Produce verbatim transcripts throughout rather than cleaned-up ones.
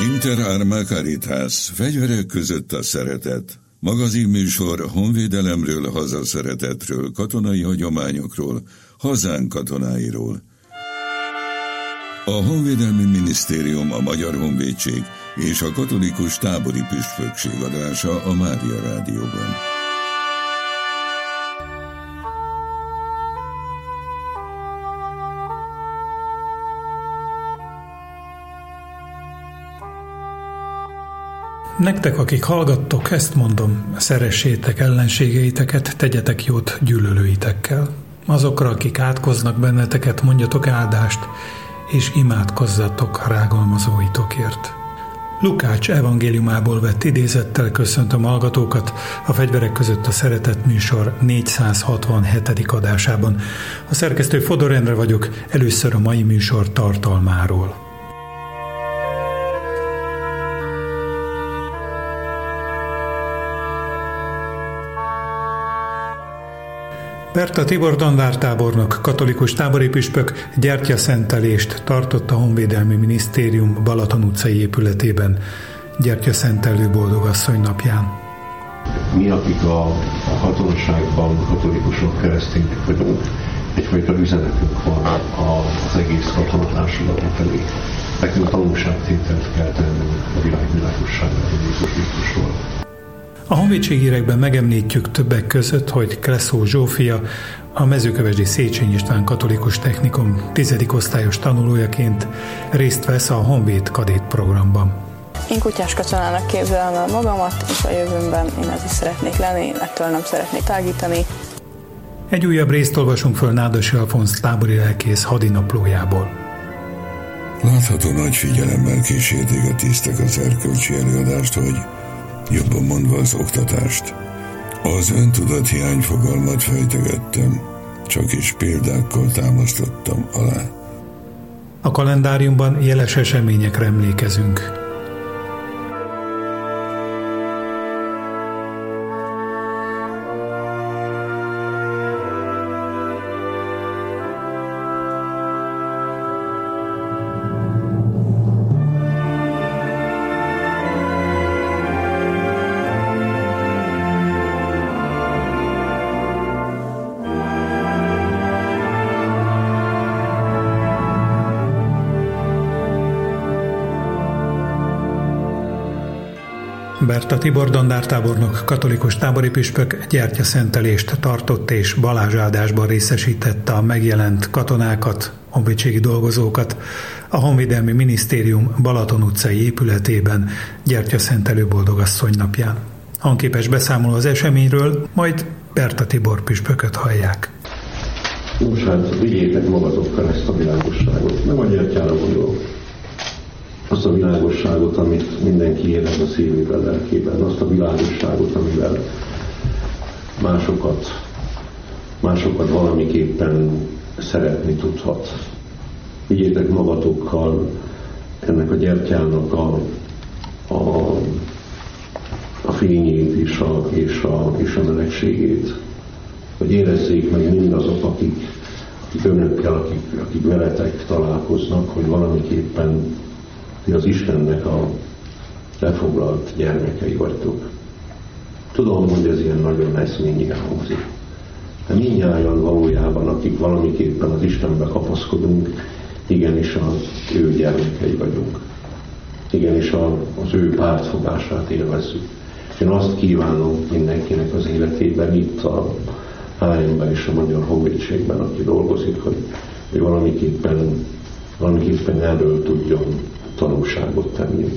Inter Arma Caritas, fegyverek között a szeretet. Magazinműsor honvédelemről, hazaszeretetről, katonai hagyományokról, hazánk katonáiról. A Honvédelmi Minisztérium, a Magyar Honvédség és a Katolikus Tábori Püspökség adása a Mária Rádióban. Nektek, akik hallgattok, ezt mondom, szeressétek ellenségeiteket, tegyetek jót gyűlölőitekkel. Azokra, akik átkoznak benneteket, mondjatok áldást, és imádkozzatok rágalmazóitokért. Lukács evangéliumából vett idézettel köszöntöm hallgatókat a Fegyverek között a szeretet műsor négyszázhatvanhetedik adásában. A szerkesztő Fodor Endre vagyok, először a mai műsor tartalmáról. Berta Tibor dandártábornok, katolikus tábori püspök gyertyaszentelést tartott a Honvédelmi Minisztérium Balaton utcai épületében gyertyaszentelő boldogasszony napján. Mi, akik a, a katonaságban katolikusok, keresztények vagyunk, egyfajta üzenetünk van az egész katonatársadalom felé. Nekünk tanulságtételt kell tennünk a világ világosságára, Jézus Krisztusról. A honvédségírekben megemlítjük többek között, hogy Kresszó Zsófia, a Mezőkövesdi Széchenyi István Katolikus Technikum tizedik osztályos tanulójaként részt vesz a Honvéd kadét programban. Én kutyás katonának képzelem el magamat, és a jövőmben én ez is szeretnék lenni, ettől nem szeretnék tágítani. Egy újabb részt olvasunk föl Nádasi Alfonsz tábori lelkész hadinaplójából. Látható nagy figyelemmel kísérték a tisztek az erkölcsi előadást, hogy jobban mondva az oktatást. Az öntudathiány fogalmat fejtegettem, csak is példákkal támasztottam alá. A kalendáriumban jeles eseményekre emlékezünk. Berta Tibor dandártábornok, katolikus tábori püspök gyertyaszentelést tartott és balázsáldásban részesítette a megjelent katonákat, honvédségi dolgozókat a Honvédelmi Minisztérium Balaton utcai épületében gyertyaszentelő boldogasszony napján. Hangképes beszámoló az eseményről, majd Berta Tibor püspököt hallják. Nos, hát vigyétek magatokkal ezt a világosságot, nem a gyertyára gondolok. Azt a világosságot, amit mindenki érez a szívében, lelkében, azt a világosságot, amivel másokat, másokat valamiképpen szeretni tudhat. Vigyétek magatokkal ennek a gyertyának a, a, a fényét és a, és, a, és a melegségét, hogy érezzék meg mindazok, akik, akik önökkel, akik, akik veletek találkoznak, hogy valamiképpen az Istennek a lefoglalt gyermekei vagytok. Tudom, hogy ez ilyen nagyon eszményi hangzik. De mindnyájan valójában, akik valamiképpen az Istenbe kapaszkodunk, igenis az ő gyermekei vagyunk. Igenis az ő pártfogását élvezzük. Én azt kívánom mindenkinek az életében, itt a há em-ben és a Magyar Honvédségben, aki dolgozik, hogy, hogy valamiképpen, valamiképpen erről tudjon tanulságot tenni.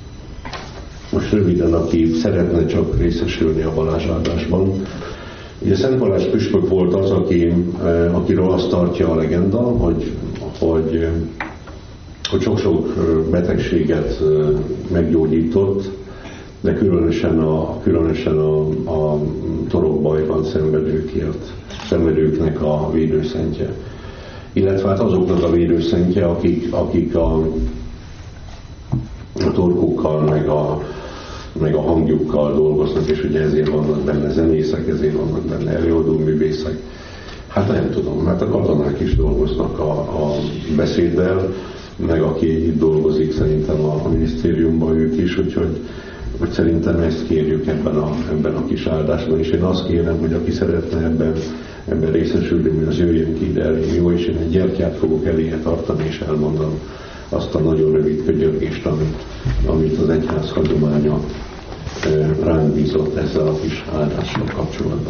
Most röviden, aki szeretne csak részesülni a balázsáldásban. Ugye Szent Balázs püspök volt az, aki, akiről azt tartja a legenda, hogy, hogy, hogy sok-sok betegséget meggyógyított, de különösen a, különösen a, a torokbajban szenvedőkért, szenvedőknek a védőszentje. Illetve hát azoknak a védőszentje, akik, akik a a torkukkal, meg a, meg a hangjukkal dolgoznak, és ugye ezért vannak benne zenészek, ezért vannak benne előadó művészek. Hát nem tudom, mert a katonák is dolgoznak a, a beszéddel, meg aki itt dolgozik szerintem a, a minisztériumban ők is, úgyhogy hogy szerintem ezt kérjük ebben a, ebben a kis áldásban, és én azt kérem, hogy aki szeretne ebben, ebben részesülni, az jöjjön ki ide elég jó, és én egy gyertyát fogok eléje tartani, és elmondom azt a nagyon rövid könyörgést, amit, amit az egyház hagyománya ránk bízott ezzel a kis áldással kapcsolatban.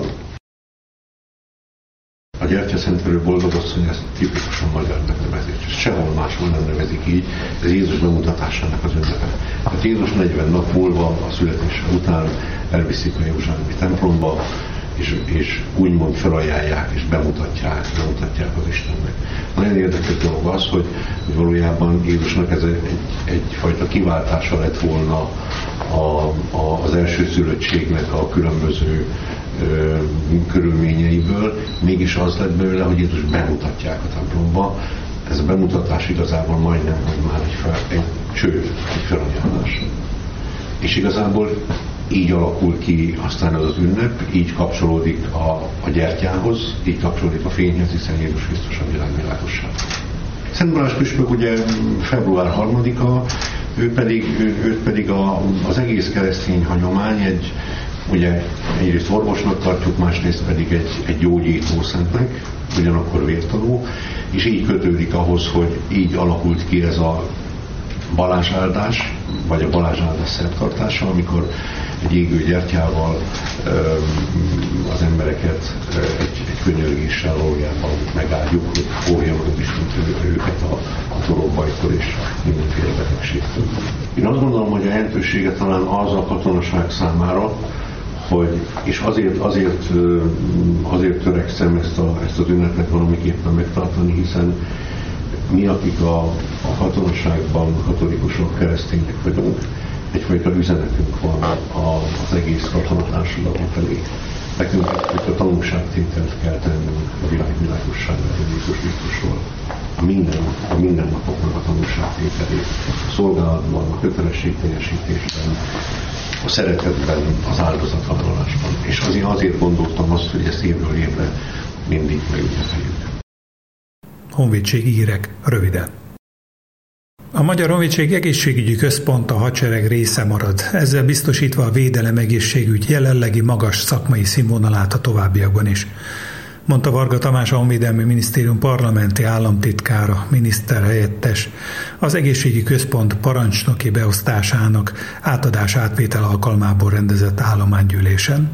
A gyertyaszentelő boldogasszony ezt tipikusan magyar megnevezés, és sehol máshol nem nevezik így, ez Jézus bemutatásának az ünnepe. Tehát Jézus negyven nap múlva a születése után elviszik a Jeruzsálemi templomba, és, és úgymond felajánlják, és bemutatják, bemutatják az Istennek. Nagyon érdekes dolog az, hogy, hogy valójában Jézusnak ez egy, egyfajta kiváltása lett volna a, a, az elsőszülöttségnek a különböző ö, körülményeiből, mégis az lett belőle, hogy Jézus bemutatják a templomba. Ez a bemutatás igazából majdnem, hogy már egy, fel, egy cső, egy felajánlás. És igazából így alakul ki aztán az az ünnep, így kapcsolódik a, a gyertyához, így kapcsolódik a fényhez, hiszen Jézus Krisztus a világ világosság. Szent Balázs püspök ugye február harmadika, ő pedig, ő, őt pedig a, az egész keresztény hagyomány egy, ugye egyrészt orvosnak tartjuk, másrészt pedig egy, egy gyógyító szentnek, ugyanakkor vértanú, és így kötődik ahhoz, hogy így alakult ki ez a Balázs áldás, vagy a Balázs áldás szertartása, amikor egy égő gyertyával az embereket egy, egy könyörgéssel valójában megáldjuk, hogy óvja meg az Isten őket a, a torokbajtól és mindenféle betegségtől. Én azt gondolom, hogy a jelentősége talán az a katonaság számára, hogy, és azért, azért, azért törekszem ezt, a, ezt az ünnepet valamiképpen megtartani, hiszen mi, akik a, a katonaságban katolikusok, keresztények vagyunk, egyfajta üzenetünk van a, az egész katonatársadalom felé. Nekünk egyfajta tanulságtételt kell tennünk a világ világosságáról, Jézus Krisztusról. A minden, a mindennapoknak a tanulságtételét, a szolgálatban, a kötelességteljesítésben, a szeretetben, az áldozatvállalásban. És azért, azért gondoltam azt, hogy ezt évről évre mindig megünnepeljük. Honvédségi hírek röviden. A Magyar Honvédség Egészségügyi Központ a hadsereg része marad, ezzel biztosítva a védelem egészségügy jelenlegi magas szakmai színvonalát a továbbiakban is, mondta Varga Tamás, a Honvédelmi Minisztérium parlamenti államtitkára, miniszterhelyettes, az Egészségügyi Központ parancsnoki beosztásának átadás átvétel alkalmából rendezett állománygyűlésen.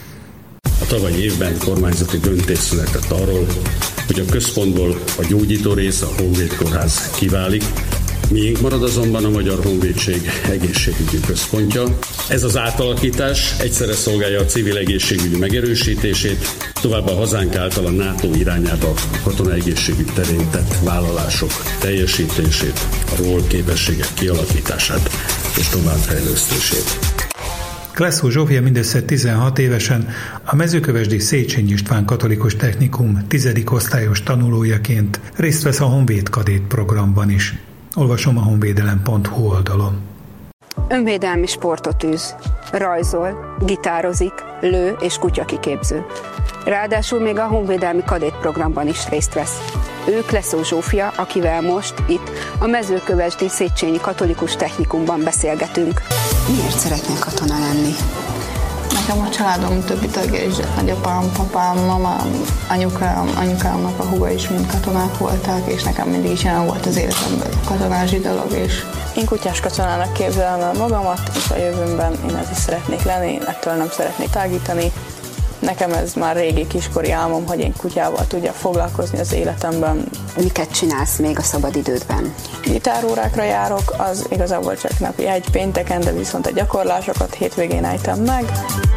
A tavalyi évben kormányzati döntés született arról, hogy a központból a gyógyító rész, a Honvéd Kórház kiválik, miénk marad azonban a Magyar Honvédség Egészségügyi Központja. Ez az átalakítás egyszerre szolgálja a civil egészségügy megerősítését, továbbá a hazánk által a NATO irányába a katona egészségügy terén tett vállalások teljesítését, a ról képességek kialakítását és továbbfejlesztését. Klesszó Zsófia mindössze tizenhat évesen a Mezőkövesdi Széchenyi István Katolikus Technikum tizedik osztályos tanulójaként részt vesz a Honvéd Kadét programban is. Olvasom a honvédelem pont hu oldalon. Önvédelmi sportot űz, rajzol, gitározik, lő és kutyakiképző. Ráadásul még a honvédelmi kadét programban is részt vesz. Ő Klesszó Zsófia, akivel most itt a Mezőkövesdi Széchenyi Katolikus Technikumban beszélgetünk. Miért szeretnél katona lenni? Nekem a családom többi tagja is, nagyapám, papám, mamám, anyukám, anyukámnak a húga is mind katonák voltak, és nekem mindig is jelen volt az életemben a katonási dolog, és én kutyás katonának képzelem el magamat, és a jövőmben én ez is szeretnék lenni, ettől nem szeretnék tágítani. Nekem ez már régi kiskori álmom, hogy én kutyával tudjak foglalkozni az életemben. Miket csinálsz még a szabadidődben? Gitárórákra járok, az igazából csak napi egy pénteken, de viszont a gyakorlásokat hétvégén ejtem meg.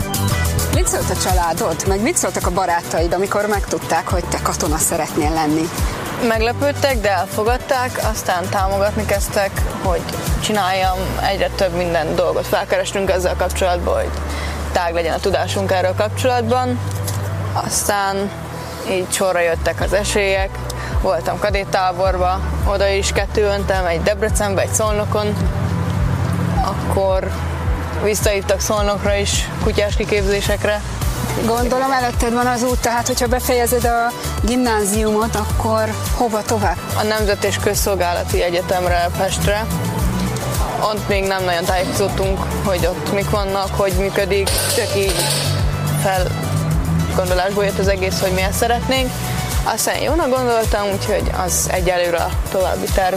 Mit szólt a családod, meg mit szóltak a barátaid, amikor megtudták, hogy te katona szeretnél lenni? Meglepődtek, de elfogadták, aztán támogatni kezdtek, hogy csináljam, egyre több minden dolgot felkerestünk ezzel kapcsolatban, hogy tág legyen a tudásunk erről kapcsolatban. Aztán így sorra jöttek az esélyek, voltam kadéttáborba, oda is kettőöntem, egy Debrecenbe, egy Szolnokon, akkor visszahívtak Szolnokra is kutyás kiképzésekre. Gondolom előtted van az út, tehát hogyha befejezed a gimnáziumot, akkor hova tovább? A Nemzet- és Közszolgálati Egyetemre Pestre. Ott még nem nagyon tájékozottunk, hogy ott mik vannak, hogy működik, csak így felgondolásból jött az egész, hogy miért szeretnénk. Aztán jónak gondoltam, úgyhogy az egyelőre a további terv.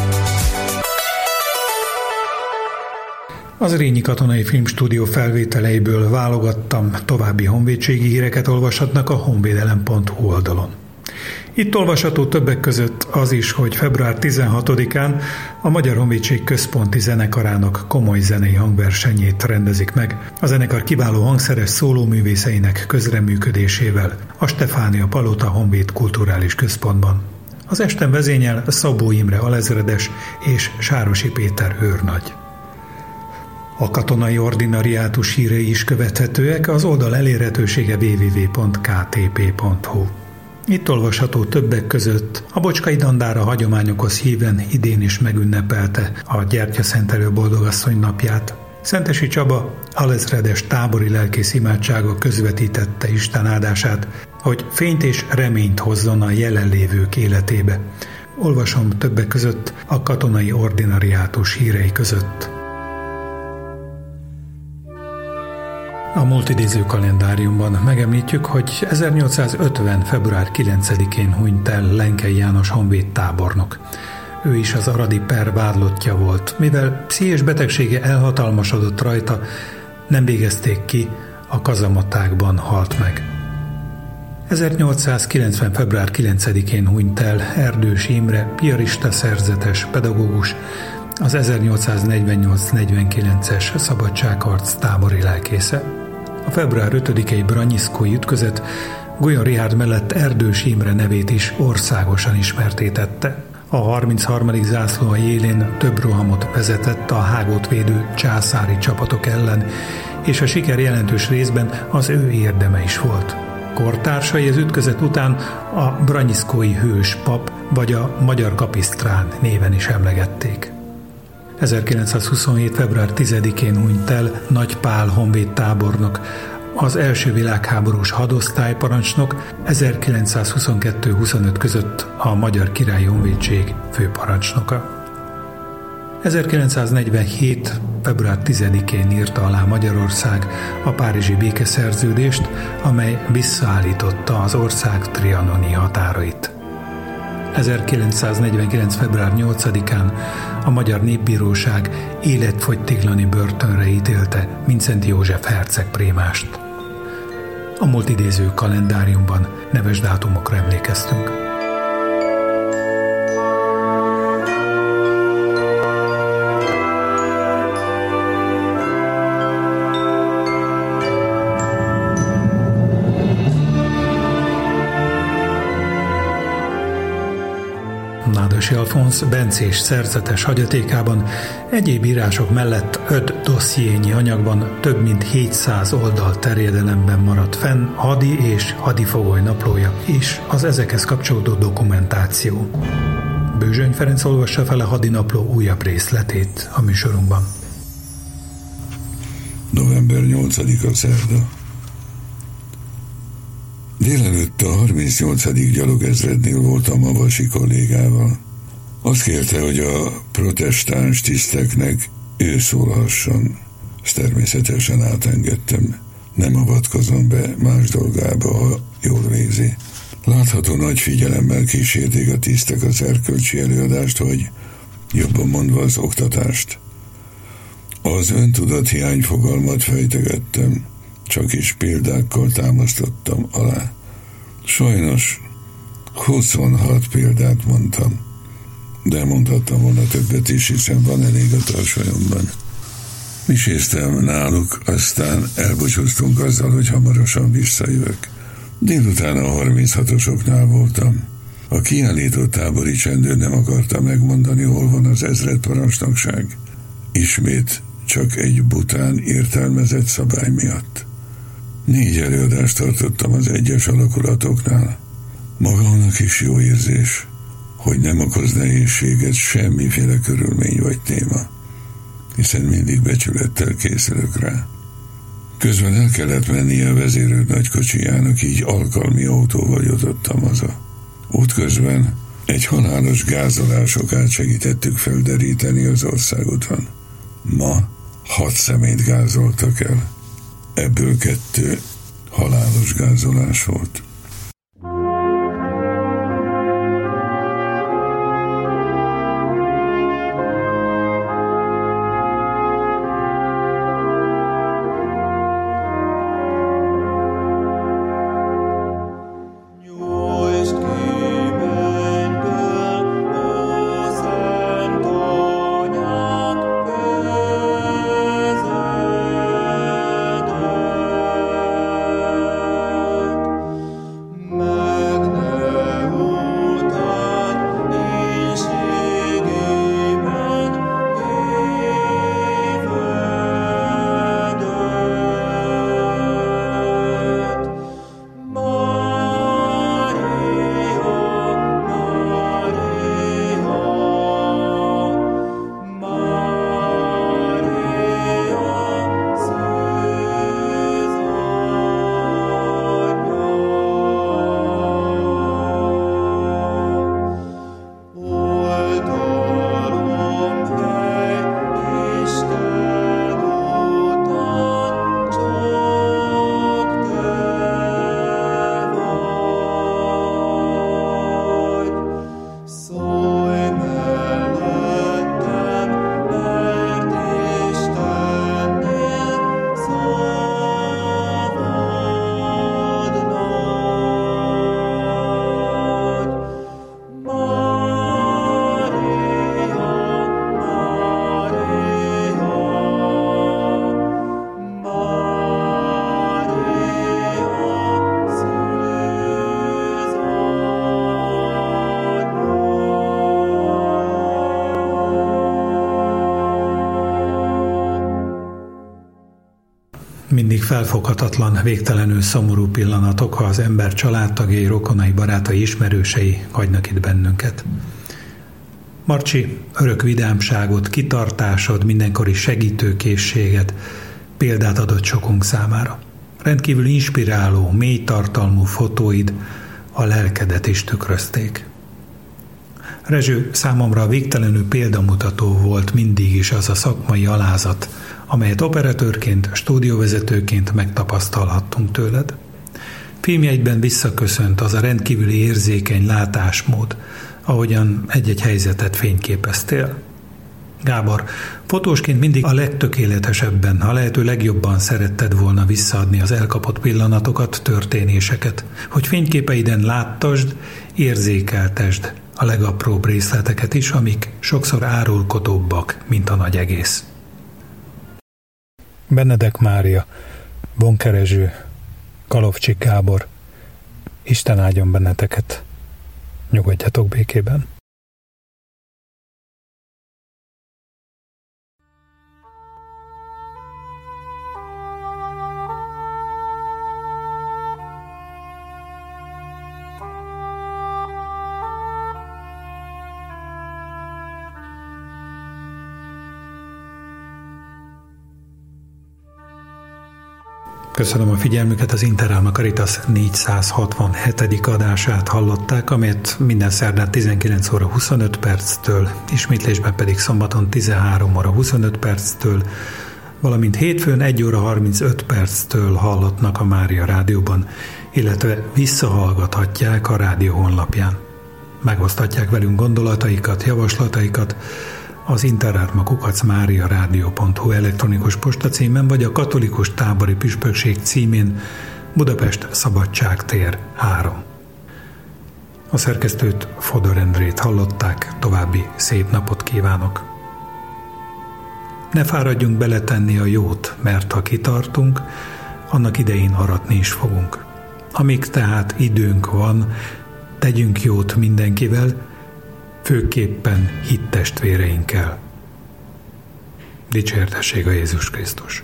Az Rényi Katonai Filmstúdió felvételeiből válogattam, további honvédségi híreket olvashatnak a honvédelem pont hu oldalon. Itt olvasható többek között az is, hogy február tizenhatodikán a Magyar Honvédség Központi Zenekarának komoly zenei hangversenyét rendezik meg, a zenekar kiváló hangszeres szólóművészeinek közreműködésével a Stefánia Palota Honvéd Kulturális Központban. Az esten vezényel Szabó Imre alezredes és Sárosi Péter őrnagy. A katonai ordinariátus hírei is követhetőek, az oldal elérhetősége double-u double-u double-u pont k t p pont hu. Itt olvasható többek között a Bocskai Dandára hagyományokhoz híven idén is megünnepelte a Gyertyaszentelő Boldogasszony napját. Szentesi Csaba alezredes tábori lelkész imádsága közvetítette Isten áldását, hogy fényt és reményt hozzon a jelenlévők életébe. Olvasom többek között a katonai ordinariátus hírei között. A multidéző kalendáriumban megemlítjük, hogy ezernyolcszázötven. február kilencedikén hunyt el Lenkei János honvéd tábornok. Ő is az aradi per vádlottja volt, mivel pszichés betegsége elhatalmasodott rajta, nem végezték ki, a kazamatákban halt meg. ezernyolcszázkilencven. február kilencedikén hunyt el Erdős Imre, piarista szerzetes, pedagógus, az ezernyolcszáznegyvennyolc negyvenkilences szabadságharc tábori lelkésze. A február ötödikei Branyiszkói ütközet Golyón Richárd mellett Erdős Imre nevét is országosan ismertté tette. A harmincharmadik zászlóalj élén több rohamot vezetett a hágót védő császári csapatok ellen, és a siker jelentős részben az ő érdeme is volt. Kortársai az ütközet után a branyiszkói hős pap vagy a magyar kapisztrán néven is emlegették. ezerkilencszázhuszonhét. február tizedikén hunyt el Nagy Pál honvéd tábornok, az első világháborús hadosztályparancsnok, ezerkilencszázhuszonkettő huszonöt között a Magyar Királyi Honvédség főparancsnoka. ezerkilencszáznegyvenhét. február tizedikén írta alá Magyarország a párizsi békeszerződést, amely visszaállította az ország trianoni határait. ezerkilencszáznegyvenkilenc. február nyolcadikán a Magyar Népbíróság életfogytiglani börtönre ítélte Mindszenty József herceg prémást. A multidéző kalendáriumban neves dátumokra emlékeztünk. Nádasi Alfonsz bencés szerzetes hagyatékában egyéb írások mellett öt dossziényi anyagban több mint hétszáz oldal terjedelemben maradt fenn hadi és hadifogoly naplója és az ezekhez kapcsolódó dokumentáció. Bőzsöny Ferenc olvassa fel a hadinapló újabb részletét a műsorunkban. november nyolcadika szerda. Délelőtt a harmincnyolcadik gyalogezrednél voltam a vasi kollégával. Azt kérte, hogy a protestáns tiszteknek ő szólhasson. Ezt természetesen átengedtem. Nem avatkozom be más dolgába, ha jól végzi. Látható nagy figyelemmel kísérték a tisztek az erkölcsi előadást, vagy jobban mondva az oktatást. Az öntudathiány fogalmat fejtegettem, csak is példákkal támasztottam alá. Sajnos huszonhat példát mondtam, de mondhattam volna többet is, hiszen van elég a tarsolyomban. Miséztem náluk, aztán elbúcsúztunk azzal, hogy hamarosan visszajövök. Délután a harminchatosoknál voltam. A kiállított tábori csendőr nem akarta megmondani, hol van az ezredparancsnokság. Ismét csak egy bután értelmezett szabály miatt. Négy előadást tartottam az egyes alakulatoknál. Magamnak is jó érzés, hogy nem okoz nehézséget semmiféle körülmény vagy téma, hiszen mindig becsülettel készülök rá. Közben el kellett mennie a vezérőr nagykocsijának, így alkalmi autóval jutottam haza. Útközben egy halálos gázolásokát segítettük felderíteni az országúton. Ma hat személyt gázoltak el. Ebből kettő halálos gázolás volt. Mindig felfoghatatlan, végtelenül szomorú pillanatok, ha az ember családtagjai, rokonai, barátai, ismerősei hagynak itt bennünket. Marcsi, örök vidámságot, kitartásod, mindenkori segítőkészséget, példát adott sokunk számára. Rendkívül inspiráló, mély tartalmú fotóid a lelkedet is tükrözték. Rezső, számomra végtelenül példamutató volt mindig is az a szakmai alázat, amelyet operatőrként, stúdióvezetőként megtapasztalhattunk tőled. Filmjeidben visszaköszönt az a rendkívüli érzékeny látásmód, ahogyan egy-egy helyzetet fényképeztél. Gábor, fotósként mindig a legtökéletesebben, a lehető legjobban szeretted volna visszaadni az elkapott pillanatokat, történéseket, hogy fényképeiden láttasd, érzékeltesd a legapróbb részleteket is, amik sokszor árulkodóbbak, mint a nagy egész. Benedek Mária, Bonke Rezső, Kalovcsik Gábor, Isten áldjon benneteket, nyugodjatok békében. Köszönöm a figyelmüket, az Interalma Caritas négyszázhatvanhetedik adását hallották, amelyet minden szerdán tizenkilenc óra huszonöt perctől, ismétlésben pedig szombaton tizenhárom óra huszonöt perctől, valamint hétfőn egy óra harmincöt perctől hallottnak a Mária Rádióban, illetve visszahallgathatják a rádió honlapján. Megosztatják velünk gondolataikat, javaslataikat, az interárma kukac mária rádió pont hu elektronikus postacímen, vagy a Katolikus Tábori Püspökség címén, Budapest Szabadságtér három. A szerkesztőt, Fodor Endrét hallották, további szép napot kívánok. Ne fáradjunk beletenni a jót, mert ha kitartunk, annak idején aratni is fogunk. Amíg tehát időnk van, tegyünk jót mindenkivel, főképpen hittestvéreinkkel. Dicsértessék a Jézus Krisztus!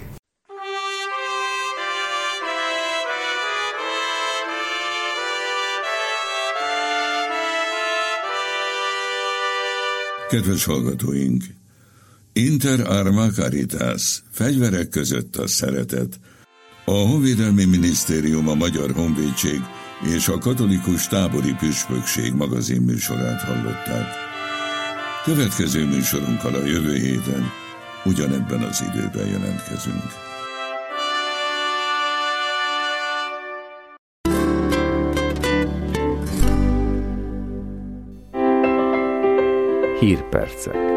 Kedves hallgatóink! Inter Arma Caritas, fegyverek között a szeretet, A Honvédelmi Minisztérium, a Magyar Honvédség és a Katolikus Tábori Püspökség magazin műsorát hallották. Következő műsorunkkal a jövő héten ugyanebben az időben jelentkezünk. Hírpercek.